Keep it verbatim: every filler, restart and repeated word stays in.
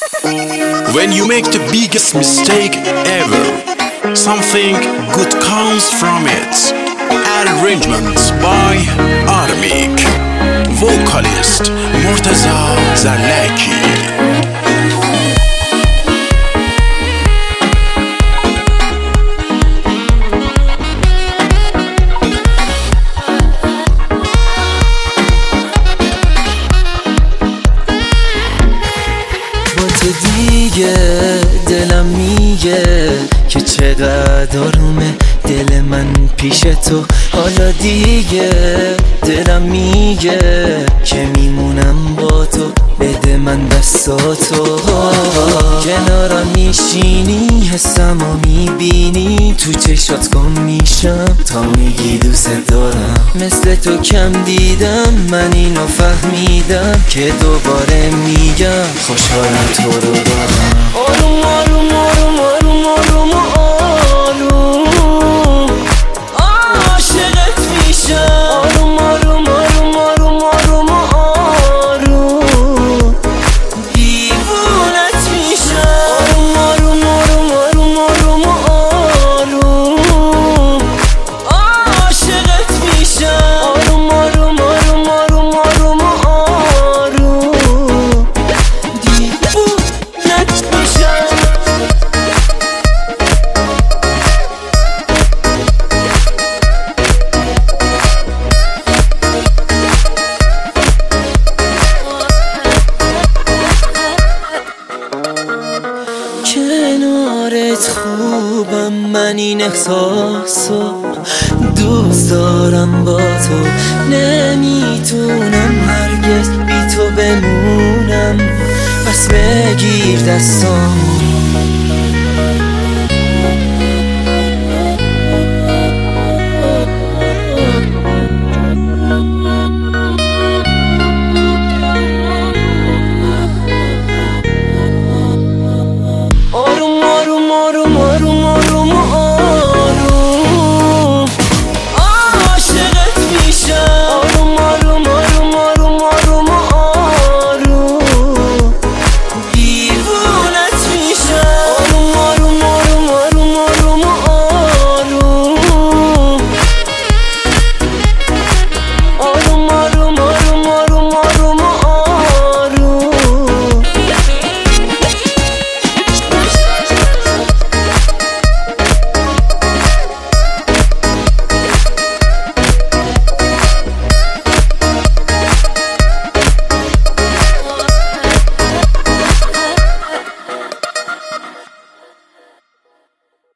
When you make the biggest mistake ever, something good comes from it. Arrangement by Armik. Vocalist Murtaza Zarlaki. دیگه دلم میگه که چقدر آرومه دل من پیش تو. حالا دیگه دلم میگه که میمونم با تو. بده من دستاتو، کنارم میشینی حسمو میبینی. تو چشات گم میشم تا میگی دوست دارم. مثل تو کم دیدم، من اینو فهمیدم که دوباره میگم خوشحالم تو رو دارم. آروم آروم آروم آروم آروم آروم عاشقت میشم. آروم آروم آروم آروم آروم آروم دیوونت میشم. آروم آروم آروم آروم آروم عاشقت میشم. آروم آروم آروم آروم آروم آروم دیوونت میشم. کنارت خوبم، من این احساسو دوست دارم. با تو نمیتونم هرگز بی تو بمونم. پس بگیر دستام